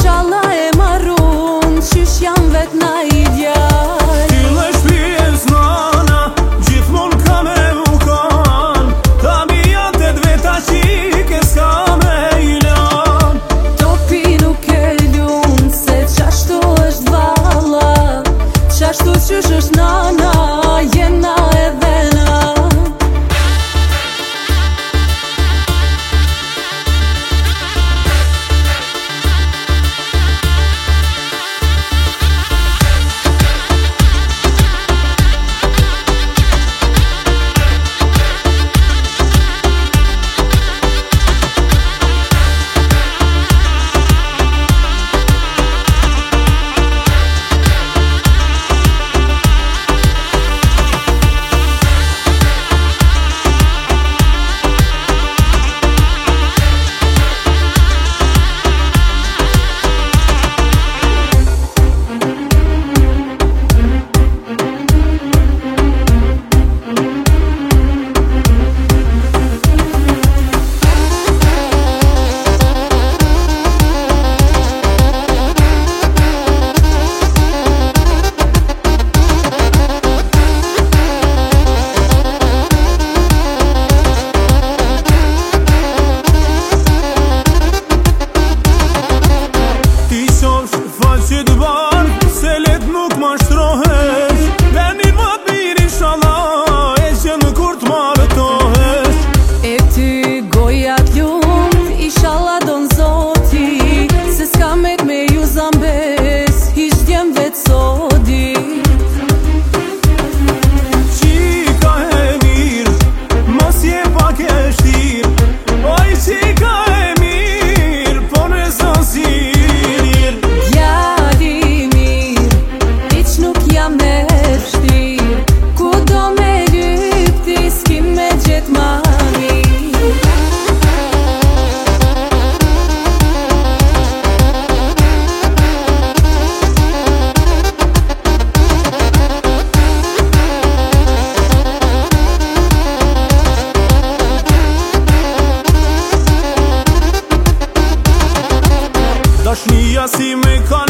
Inshallah e marrun, qysh jam vet na i djall. Tile shpijes nana, gjithmon ka me u kan. Ta mijat e dveta qike s'ka me i lan. Topi nuk e ljun, se qashtu është valla, qashtu qysh është nana, jena edhe na. Që t'barë, se let nuk ma shtrohesh. Venin ma t'mir inshallah, e që në kur t'marëtohesh. E ty goja t'lumt, inshallah don zoti, se s'ka met me ju zambes, hish djem vet sodi. Qika e mirë, mos je pak e shtirë. Oj qika e mirë, po në sosi. Dashnia si me kan